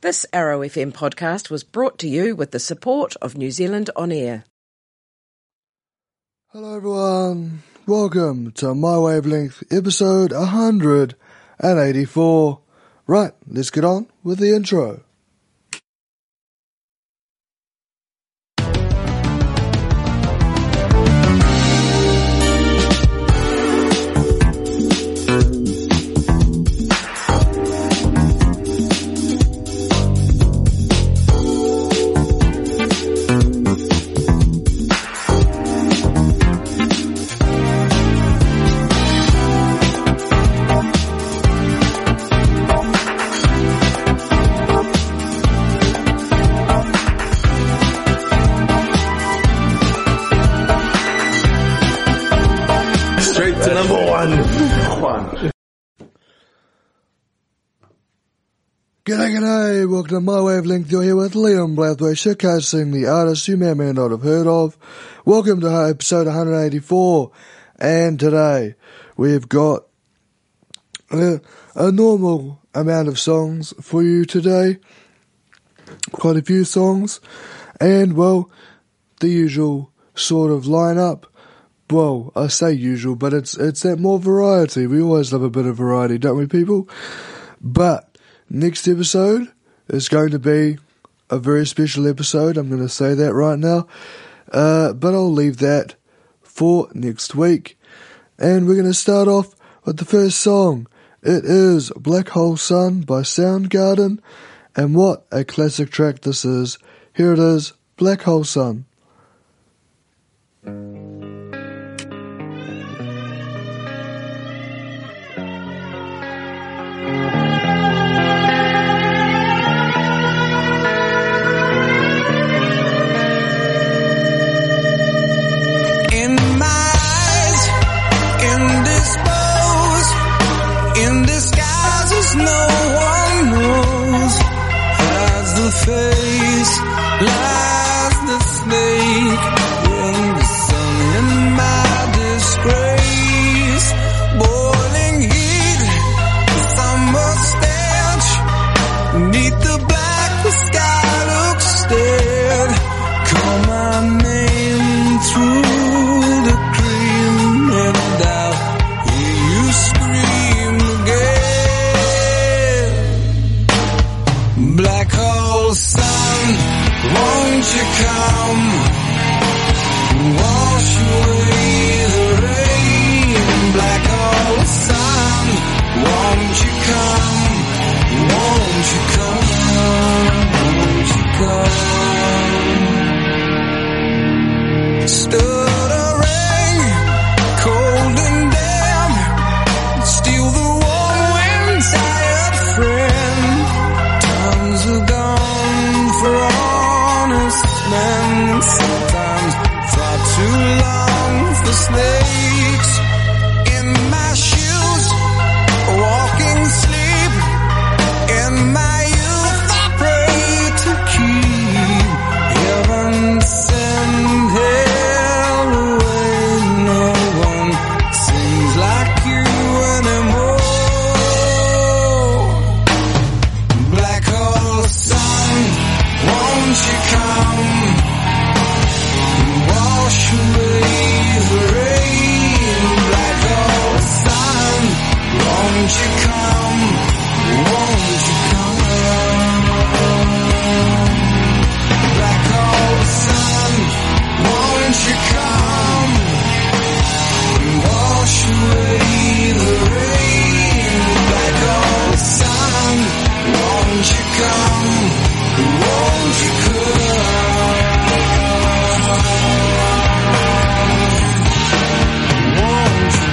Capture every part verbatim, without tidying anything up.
This Arrow F M podcast was brought to you with the support of New Zealand On Air. Hello everyone, welcome to My Wavelength episode one hundred eighty-four. Right, let's get on with the intro. G'day, g'day, welcome to My Wavelength. You're here with Liam Blathway, showcasing the artists you may or may not have heard of. Welcome to episode one hundred eighty-four, and today we've got a, a normal amount of songs for you today. Quite a few songs, and well, the usual sort of lineup. Well, I say usual, but it's it's that more variety. We always love a bit of variety, don't we, people? But next episode is going to be a very special episode. I'm going to say that right now. Uh, but I'll leave that for next week. And we're going to start off with the first song. It is Black Hole Sun by Soundgarden. And what a classic track this is. Here it is, Black Hole Sun. Face lies the snake in the sun in my disgrace. Boiling heat, the summer stench. Neath the black, the sky looks dead. Call my name through the cream, and I'll hear you scream again. Black hole sun, won't you come, wash away the rain. Black hole sun, won't you come, won't you come, won't you come. Stuttering, cold and damp, steal the warm wind, tired friend. Times are gone for honest men, sometimes far too long for snakes. In my shoes, walking sleep. In my youth, I pray to keep heaven send hell away. No one sings like you anymore. Black hole sun, won't you come, wash away the rain. Black hole sun, won't you come, won't you come. Black hole sun, won't you come, wash away the rain. Black hole sun, won't you come, won't you come, won't you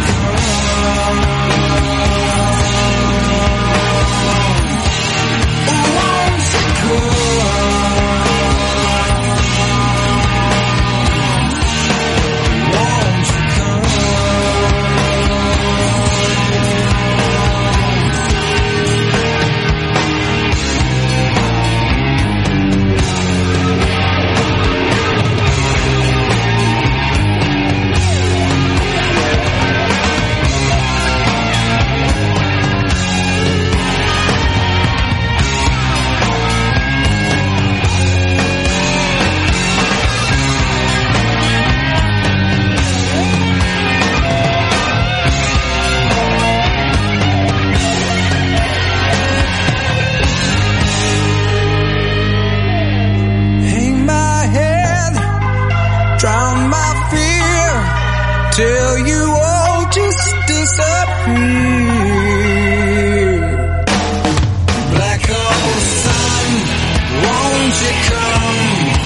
you come?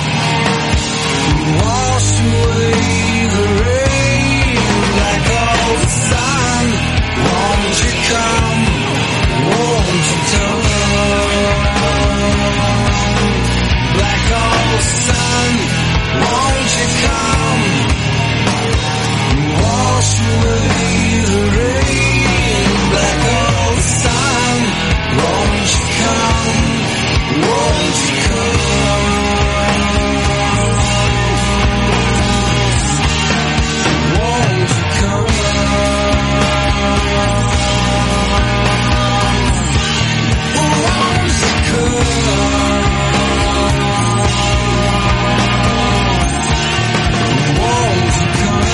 Wash away the rain, black hole sun. Won't you come? Won't you come? Black hole sun, won't you come? Wash away the rain, black hole sun. Won't you come? Won't you come? Won't you come? Won't you come? Won't you come?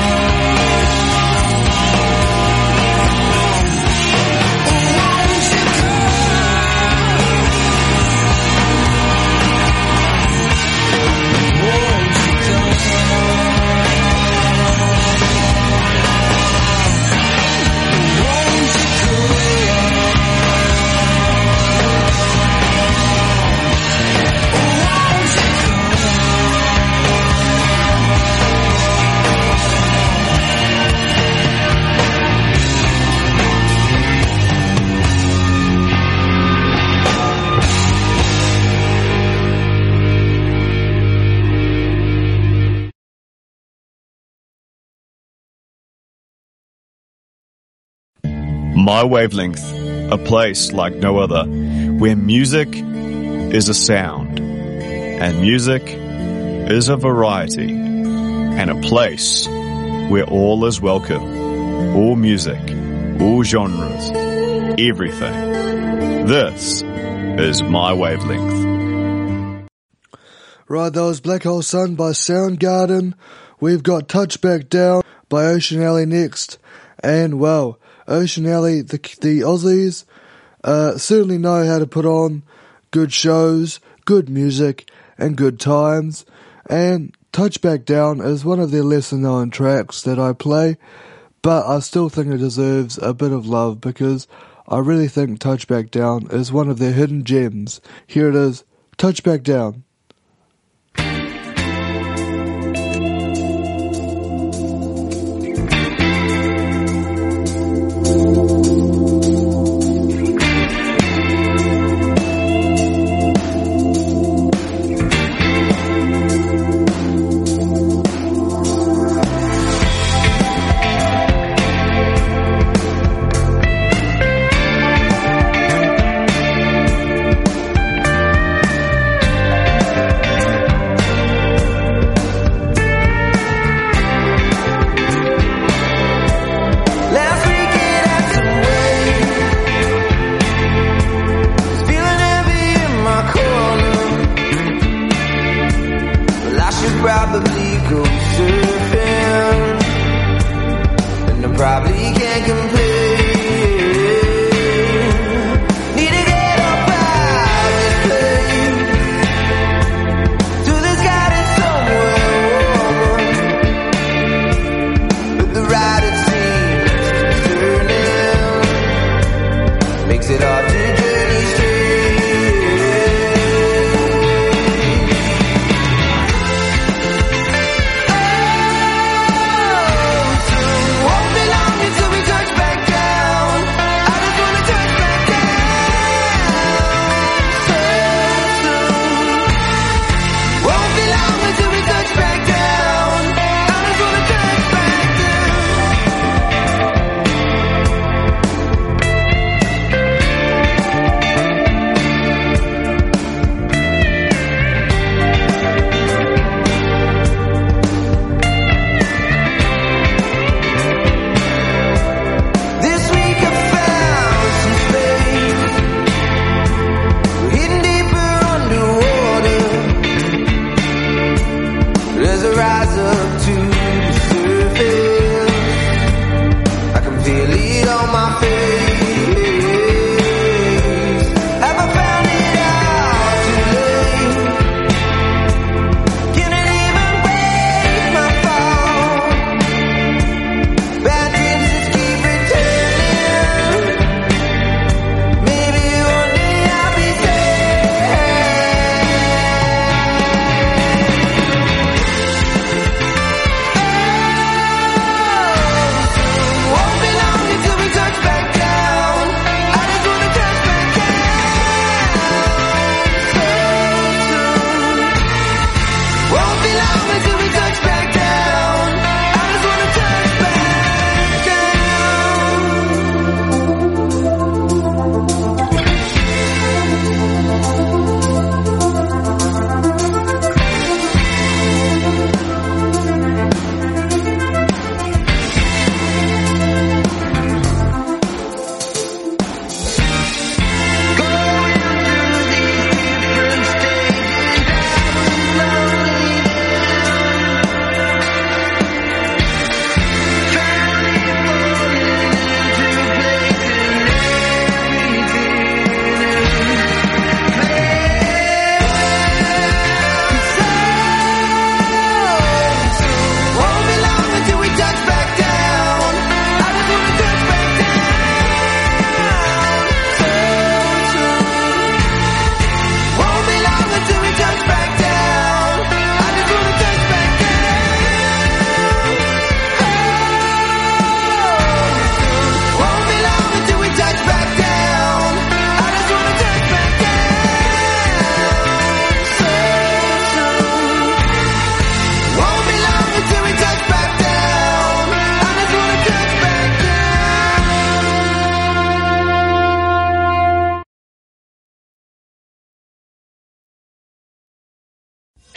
My Wavelength, a place like no other, where music is a sound, and music is a variety, and a place where all is welcome, all music, all genres, everything. This is My Wavelength. Right, that was Black Hole Sun by Soundgarden. We've got Touchback Down by Ocean Alley next. And, well, Ocean Alley, the, the Aussies, uh, certainly know how to put on good shows, good music, and good times. And Touchback Down is one of their lesser known tracks that I play, but I still think it deserves a bit of love because I really think Touchback Down is one of their hidden gems. Here it is, Touchback Down.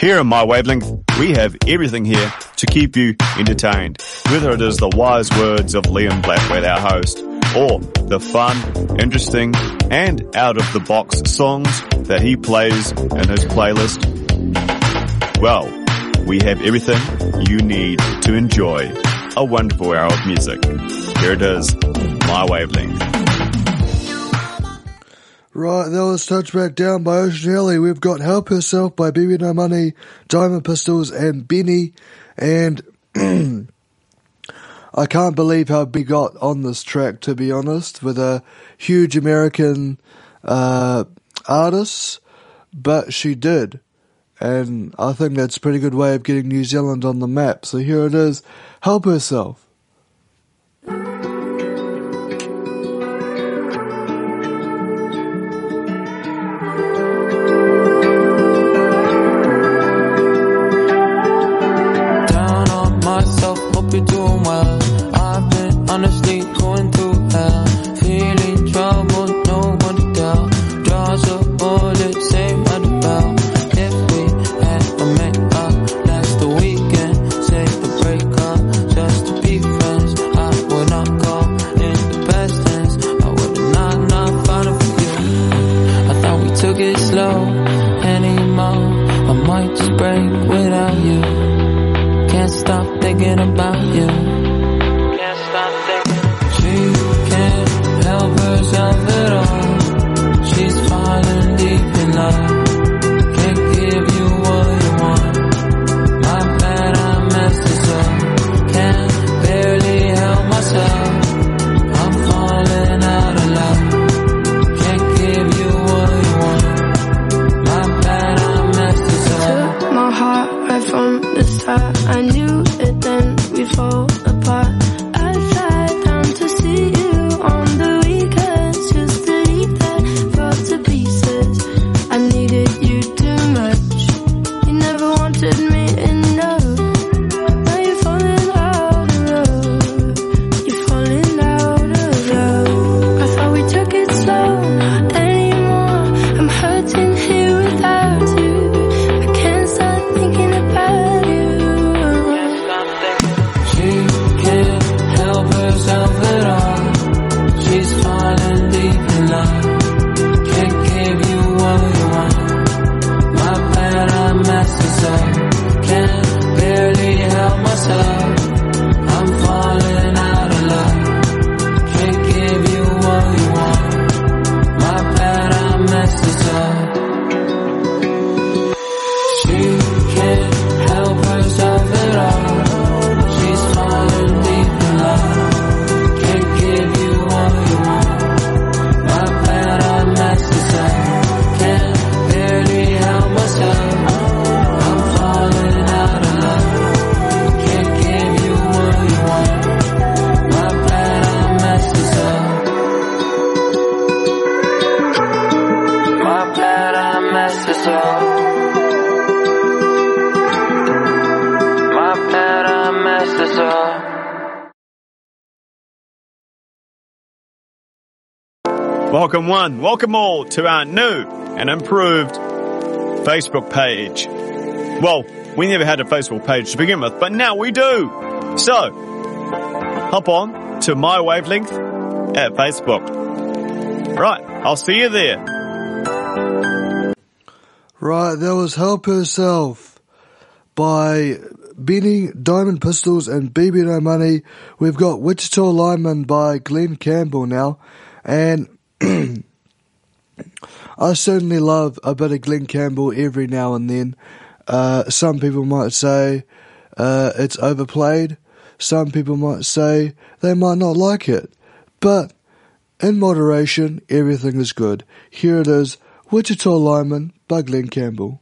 Here on My Wavelength, we have everything here to keep you entertained, whether it is the wise words of Liam Blathwaite, our host, or the fun, interesting, and out-of-the-box songs that he plays in his playlist. Well, we have everything you need to enjoy a wonderful hour of music. Here it is, My Wavelength. Right, that was Touchback Down by Ocean Alley. We've got Help Herself by B B No Money, Diamond Pistols, and Benny. And I can't believe how big got on this track, to be honest, with a huge American uh, artist, but she did. And I think that's a pretty good way of getting New Zealand on the map. So here it is, Help Herself. You're doing well. I've been honestly going through hell, feeling troubled, no one to tell. Draws a bullet, same at the bell. If we had a make up, that's the weekend. Say the break up, just to be friends. I would not call in the best hands. I would not not fight for you. I thought we took it slow anymore. I might just break without you. Can't stop thinking about you. Can't stop thinking. She can't help herself at all. She's falling deep in love. Can't give you what you want. My bad, I messed this up. Can't barely help myself. I'm falling out of love. Can't give you what you want. My bad, I messed this up. Took my heart right from the start. I knew it then we'd fall apart. I fly down to see you on the weekends, just to leave that fall to pieces. I needed you too much. You never wanted me enough. Now you're falling out of love. You're falling out of love. I thought we took it slow, not anymore. I'm hurting here without you. I can't stop thinking about you. She can't help herself at all. She's falling deep in love. Can't give you what you want. My bad, I messed this up. Can't barely help myself. I'm falling out of love. Can't give you what you want. My bad, I messed this up. She can't help herself at all. She's falling deep in love. Can't give you what you want. My bad, I messed this up. Can't barely help myself. I'm falling out of love. Can't give you what you want. My bad, I messed this up. My bad, I messed this up. My bad, I messed this up. Welcome one, welcome all to our new and improved Facebook page. Well, we never had a Facebook page to begin with, but now we do. So, hop on to My Wavelength at Facebook. Right, I'll see you there. Right, that was Help Herself by Benny, Diamond Pistols, and B B No Money. We've got Wichita Lineman by Glenn Campbell now, and I certainly love a bit of Glenn Campbell every now and then. Uh, some people might say uh, it's overplayed. Some people might say they might not like it. But in moderation, everything is good. Here it is, Wichita Lineman by Glenn Campbell.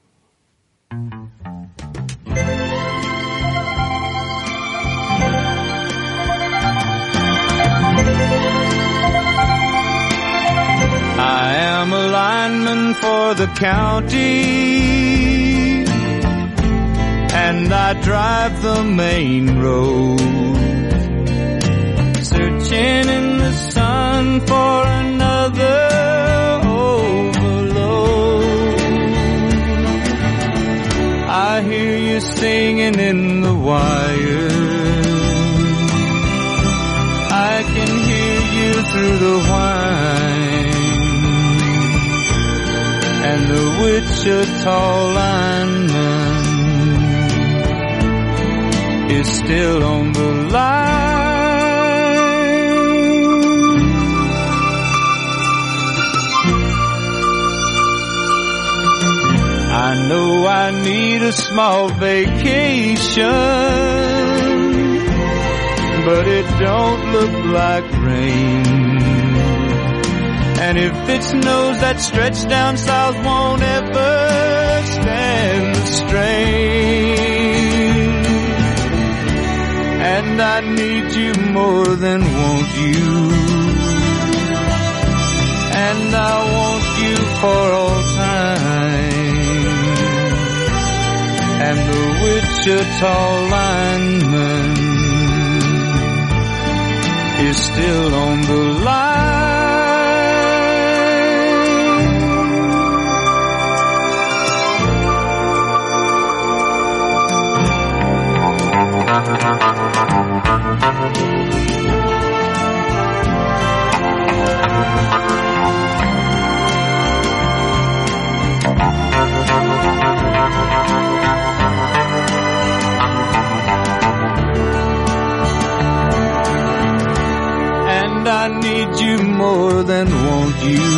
I am a lineman for the county, and I drive the main road, searching in the sun for another overload. singing in the wire. I can hear you through the whine, and the Wichita lineman is still on the line. I know I need a small vacation, but it don't look like rain. And if it snows, that stretch down south won't ever stand the strain. And I need you more than want you, and I want you for all time. And the Wichita lineman is still on the line. And I need you more than want you,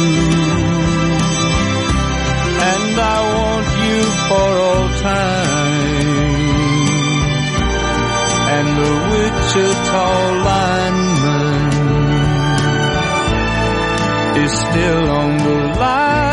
and I want you for all time. And the Wichita lineman is still on the line.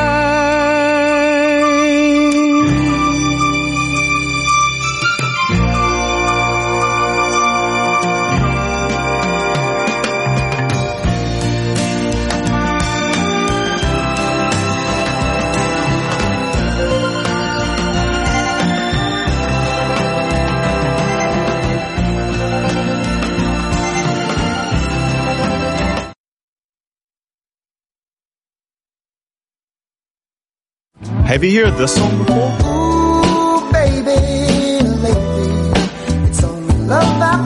Have you heard this song before? Ooh, baby, lately, it's only love I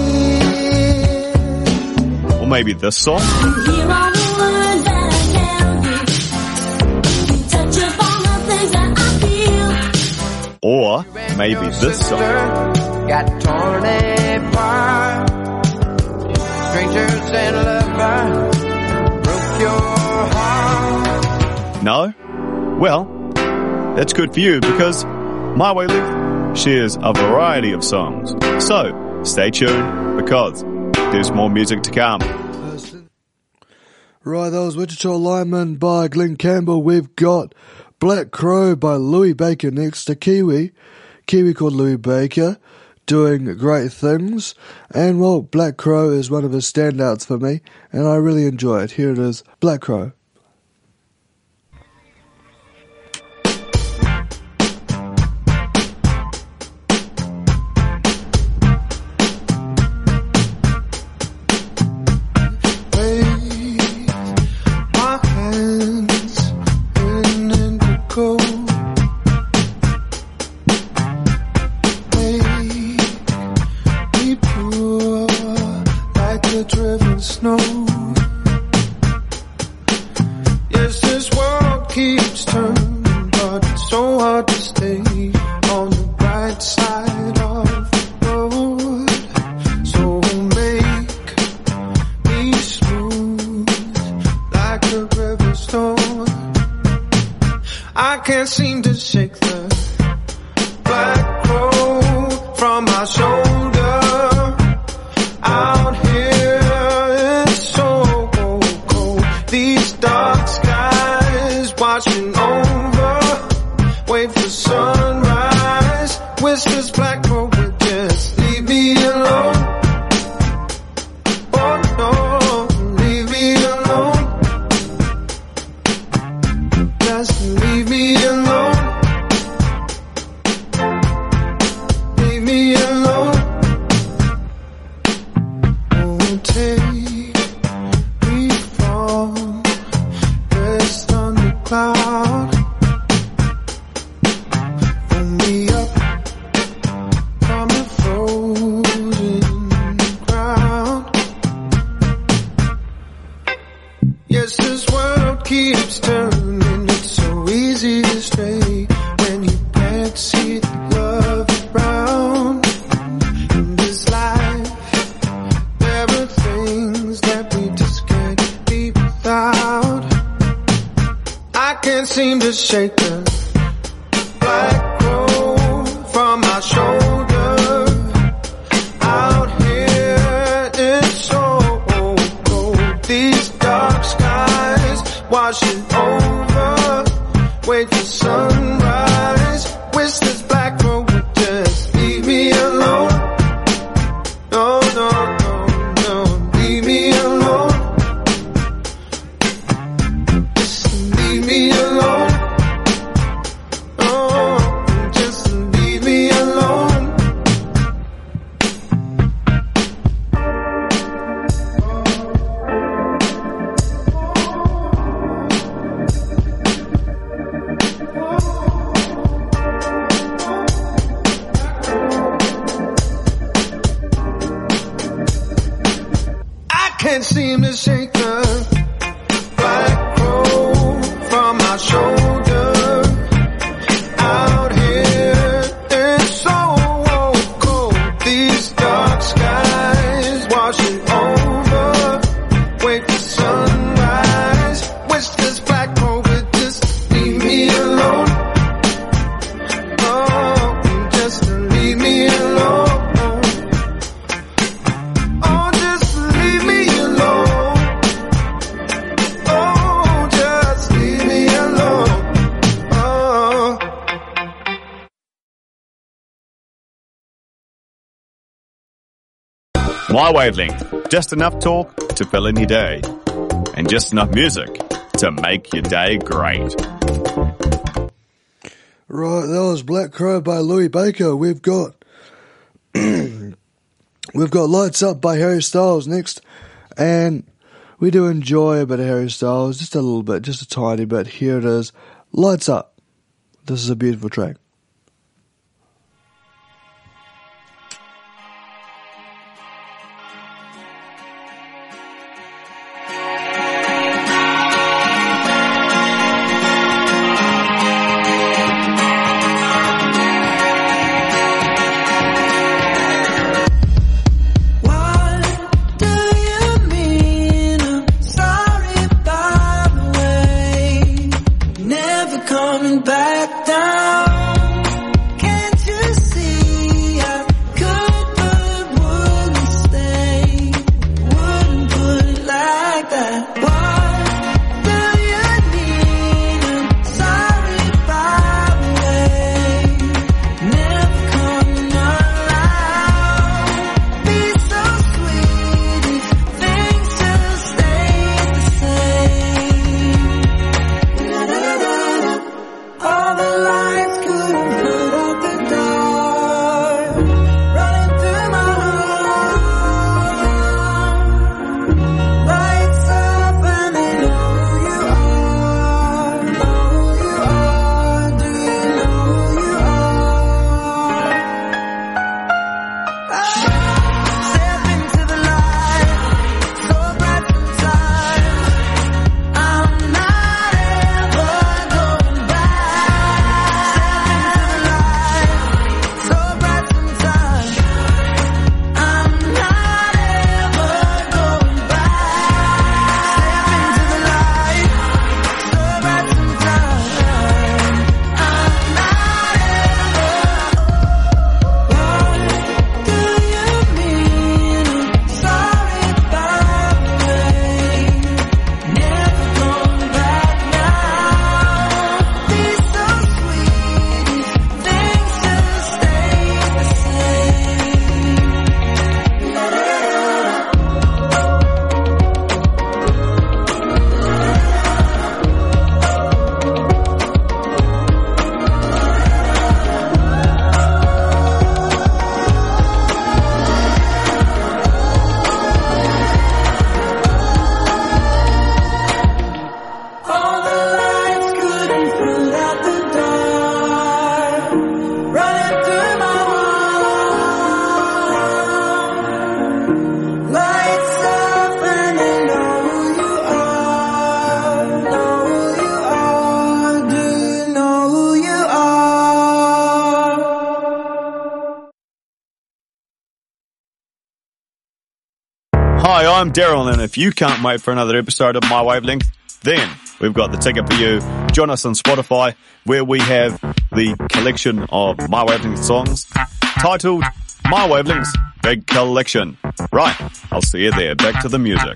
feel. Or maybe this song? Hear all the words that I tell you. You touch upon the things that I feel. Or maybe this song? Got torn apart. Strangers and lovers broke your heart. No? Well, that's good for you because My Way Length shares a variety of songs. So, stay tuned because there's more music to come. Right, that was Wichita Lineman by Glenn Campbell. We've got Black Crow by Louis Baker next, to Kiwi. Kiwi called Louis Baker, doing great things. And, well, Black Crow is one of his standouts for me, and I really enjoy it. Here it is, Black Crow. straight when you backseat love around. In this life, there are things that we just can't be without. I can't seem to shake the black robe from my shoulder. Out here it's so cold. These dark skies washing over. Wait for sunrise. Wish this black robe would just leave me alone. No, no, no, no, leave me alone. Just leave me alone. Oh, just leave me alone. I can't seem to shake the black robe from my shoulder. Out here it's so cold. These dark skies washing over. Wait for sunrise. Wish this black robe would just leave me alone. Oh, just leave me alone. Oh, just leave me alone. Oh, just leave me alone. Oh. My wavelength, just enough talk to fill in your day, and just enough music to make your day great. Right, that was Black Crow by Louis Baker. We've got we've got Lights Up by Harry Styles next, and we do enjoy a bit of Harry Styles, just a little bit, just a tiny bit. Here it is, Lights Up. This is a beautiful track. What do you mean? I'm sorry, by the way. Never coming back down. Can't you see I could but wouldn't stay? Wouldn't put it like that. What do you mean? I'm sorry, by the way. Never coming around. Be so sweet if things just stay the same. All the lights could Hi, I'm Daryl, and if you can't wait for another episode of My Wavelength, then we've got the ticket for you. Join us on Spotify, where we have the collection of My Wavelength songs titled My Wavelength's Big Collection. Right, I'll see you there. Back to the music.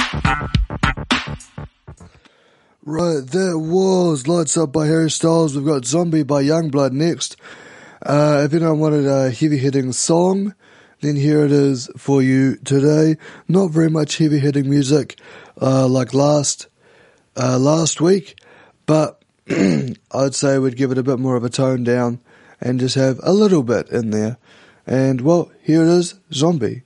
Right, that was Lights Up by Harry Styles. We've got Zombie by Youngblood next. Uh, if anyone wanted a heavy-hitting song, then here it is for you today. Not very much heavy-hitting music uh, like last uh, last week, but I'd say we'd give it a bit more of a tone down and just have a little bit in there. And, well, here it is, Zombie.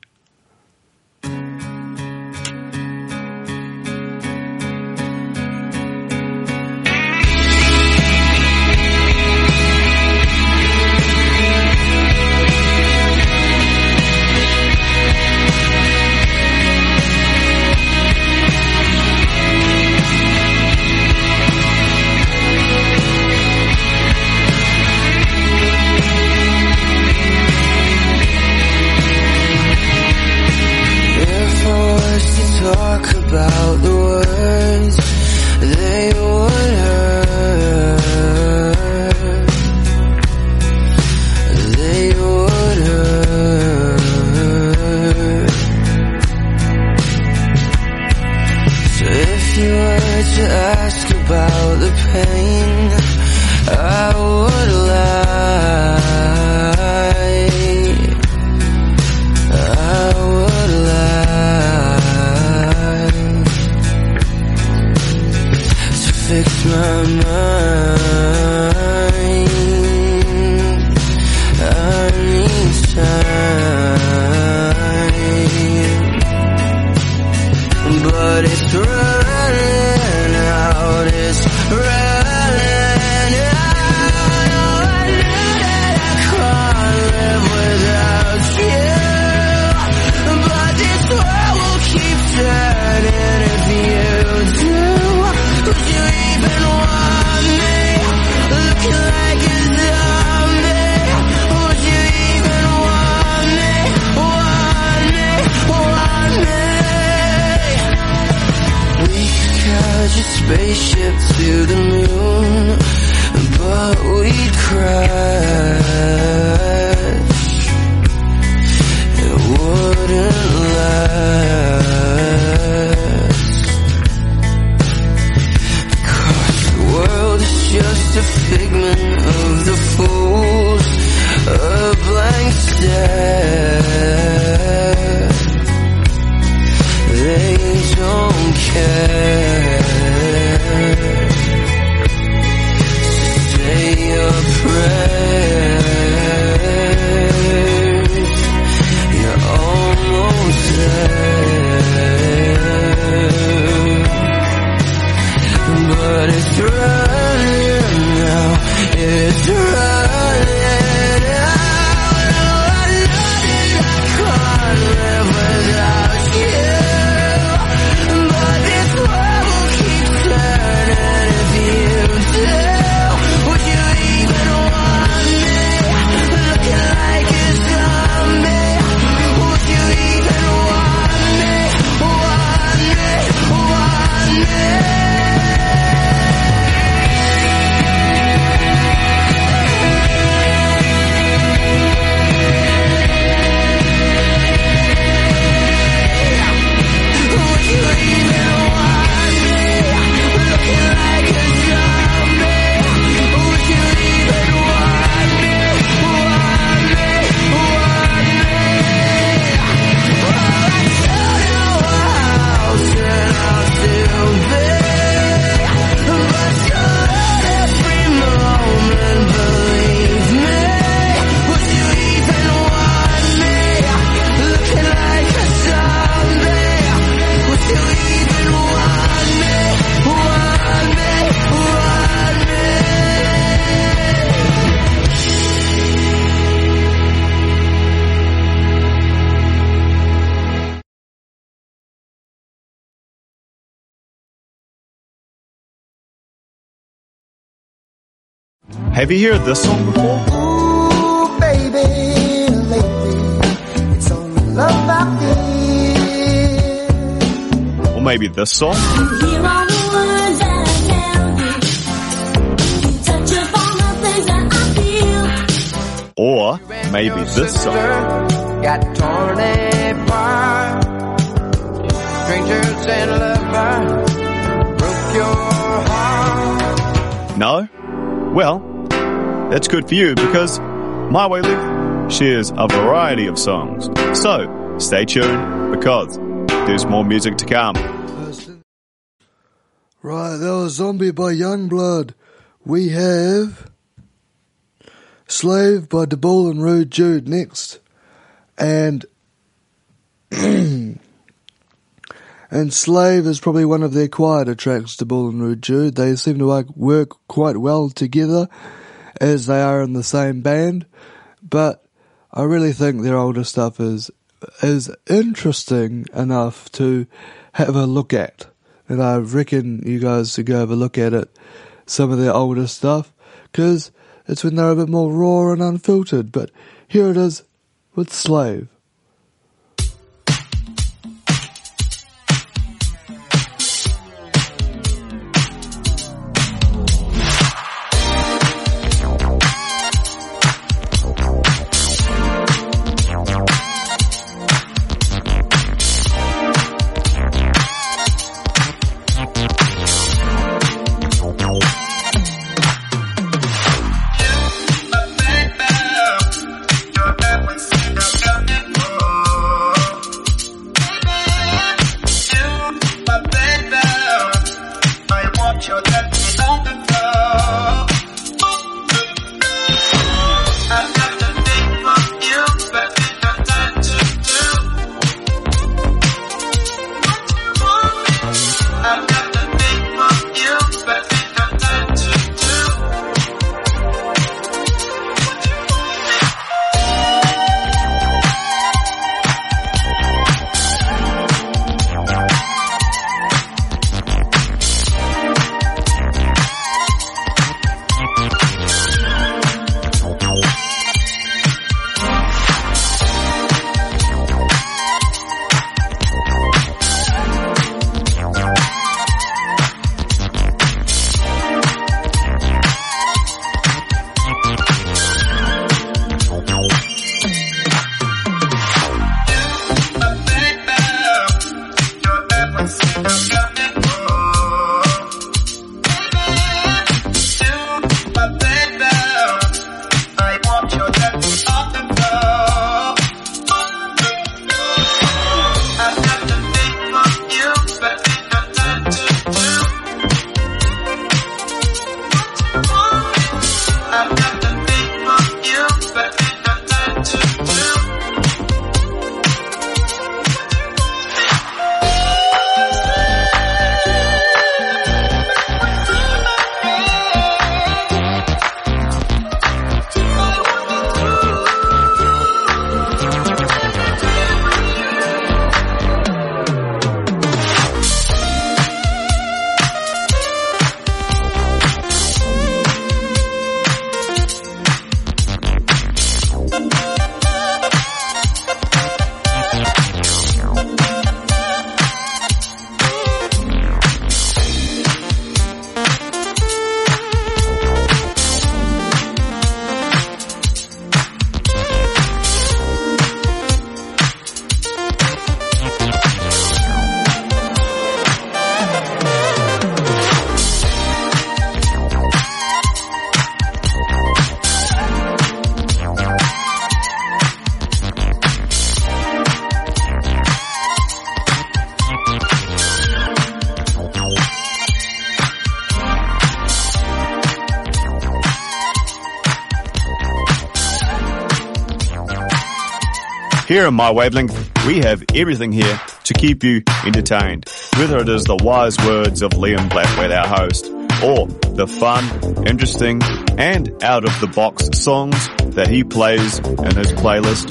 Talk about the words they would hurt, they would hurt. So if you were to ask about the pain, I would lie, I would lie. Fix my mind, I need time, but it's running out, it's running out. Oh, I know that I can't live without you, but this world will keep turning if you do. Would you even want me, looking like a zombie? Would you even want me, want me, want me? We could catch a spaceship to the moon, but we'd crash. It wouldn't last. The world is just a figment of the fools, a blank stare. They don't care. Say your prayers, you're almost there. But it's running now, it's running out. Oh, I know that I can't live without you, but this world will keep turning if you do. Would you even want me, looking like a zombie? Would you even want me, want me, want me? Have you heard this song before? Ooh, baby, lately it's only love I feel. maybe this song? You hear all the words that I tell you. You touch upon the things that I feel. Or maybe this song? Got torn apart. Strangers and lovers broke your heart. No? Well, that's good for you because My Wavelength shares a variety of songs. So, stay tuned because there's more music to come. Right, that was Zombie by Youngblood. We have Slave by DeBull and Rude Jude next. And and Slave is probably one of their quieter tracks, DeBull and Rude Jude. They seem to work, work quite well together as they are in the same band. But I really think their older stuff is is interesting enough to have a look at. And I reckon you guys should go have a look at it, some of their older stuff, because it's when they're a bit more raw and unfiltered. But here it is with Slave. Here on My Wavelength, we have everything here to keep you entertained, whether it is the wise words of Liam Blackwood, our host, or the fun, interesting, and out-of-the-box songs that he plays in his playlist.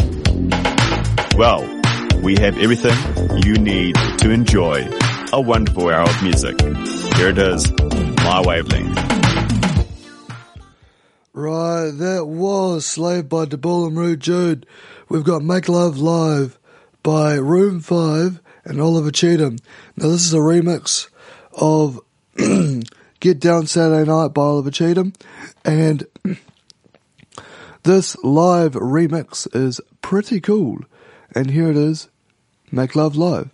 Well, we have everything you need to enjoy a wonderful hour of music. Here it is, My Wavelength. Right, that was Slave by DeBull and Rude Jude. We've got Make Love Live by Room five and Oliver Cheatham. Now this is a remix of Get Down Saturday Night by Oliver Cheatham, and this live remix is pretty cool. And here it is, Make Love Live.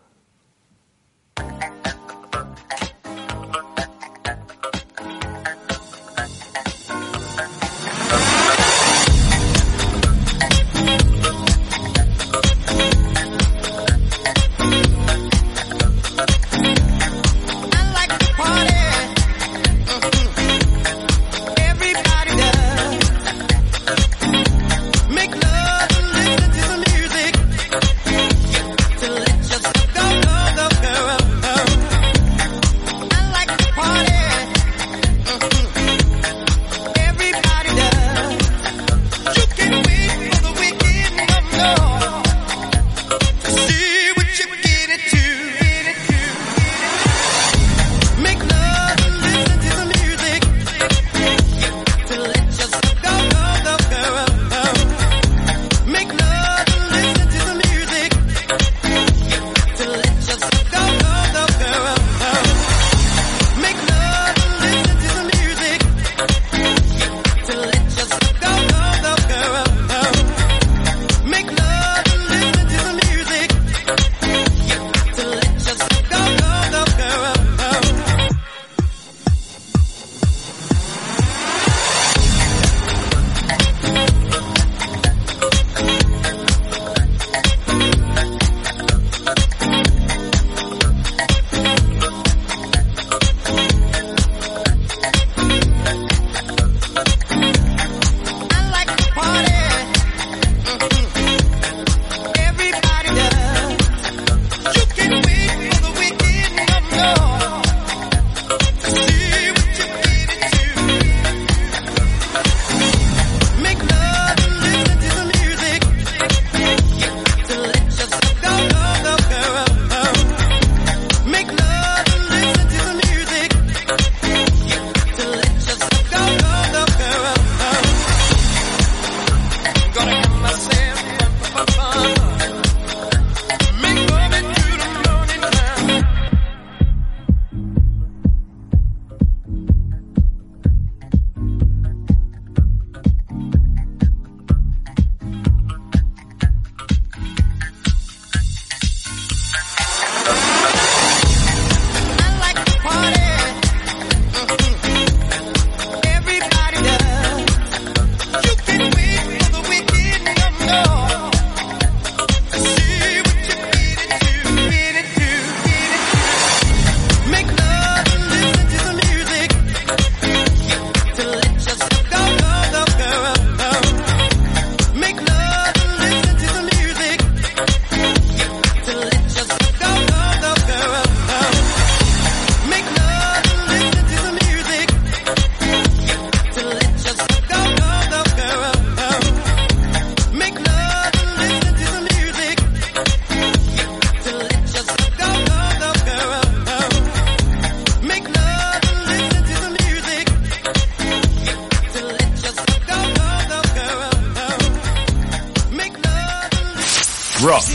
Rock.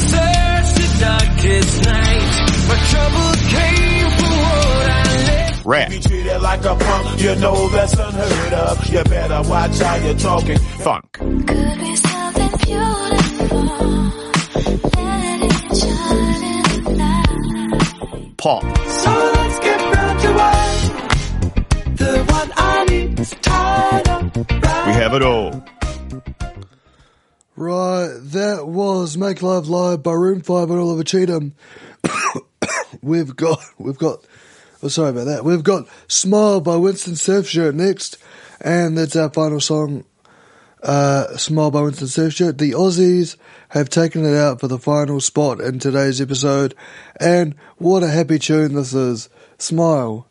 Rap. Be treated like a punk, you know that's unheard of. You better watch how you're talking. Funk. Could be something beautiful. Let it shine in the night. Pop. So let's get round to one. The one I need is tied up. We have it all. Right, that was Make Love Live by Room five and Oliver Cheatham. we've got, we've got, oh sorry about that, we've got Smile by Winston Surfshirt next, and that's our final song, uh, Smile by Winston Surfshirt. The Aussies have taken it out for the final spot in today's episode, and what a happy tune this is. Smile.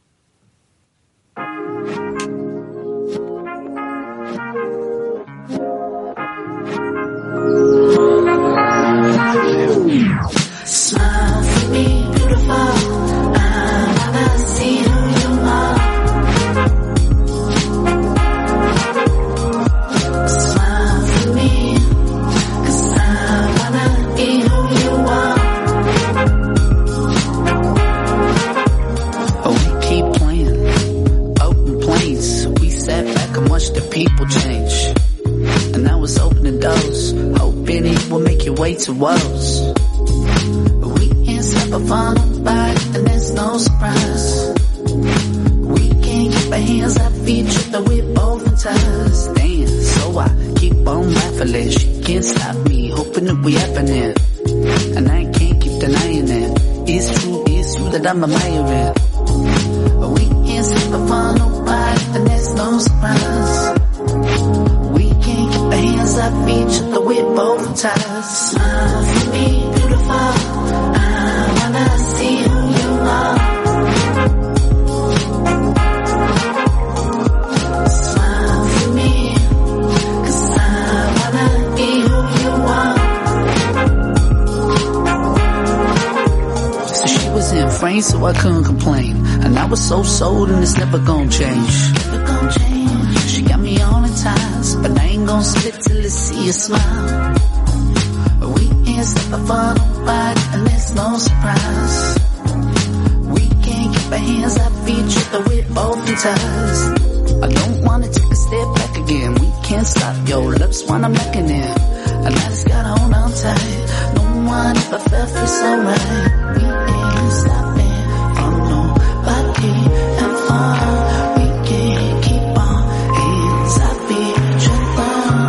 Smile for me, beautiful. I wanna see who you are. Smile for me, 'cause I wanna be who you are. change. And now it's opening doors, hoping it will make your way to woes. We can't stop for nobody, and there's no surprise. We can't keep our hands, our feet, tripping with both in ties. Damn, so I keep on laughing, she can't stop me, hoping that we happening. And I can't keep denying it. It's true, it's true that I'm admiring. But we can't stop for nobody, and there's no surprise. We can't keep our hands, our feet, tripping with both ties. Smile for me, beautiful. I wanna see who you are. Smile for me, 'cause I wanna be who you are. So she was in frame, so I couldn't complain. And I was so sold, and it's never gonna change. Never gonna change. She got me on in ties, but I ain't gonna spit till I see you smile. We can't stop for nobody, and there's no surprise. We can't keep our hands, our feet, tripping with both in ties. I don't wanna take a step back again. We can't stop, your lips when I'm looking in. And I just gotta hold on tight. No one ever felt this so right. We ain't stopping from nobody and far. We can't keep our hands, our feet, tripping.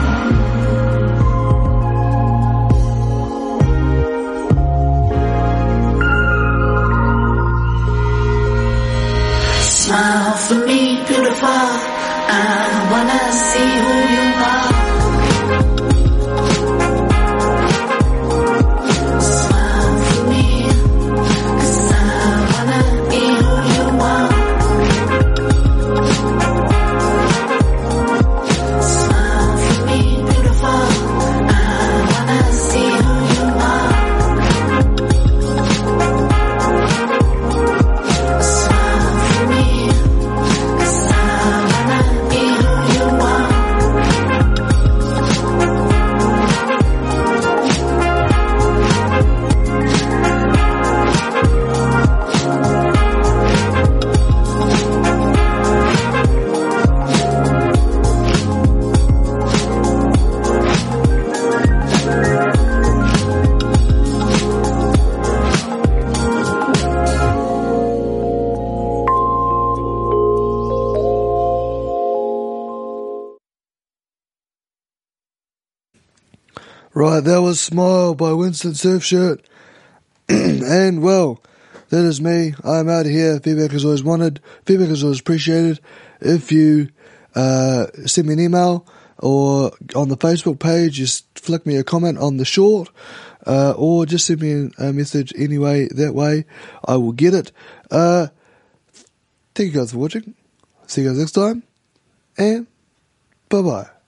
Smile for me, beautiful. I wanna see who you are. Smile for me, 'cause I wanna be who you are. Smile for me, beautiful. I wanna see who you are. Smile for me, 'cause I wanna be who you are. Right, that was Smile by Winston Surfshirt. And, well, that is me. I'm out of here. Feedback is always wanted. Feedback is always appreciated. If you uh, send me an email or on the Facebook page, just flick me a comment on the short, uh, or just send me a message anyway. That way, I will get it. Uh, thank you guys for watching. See you guys next time. And bye-bye.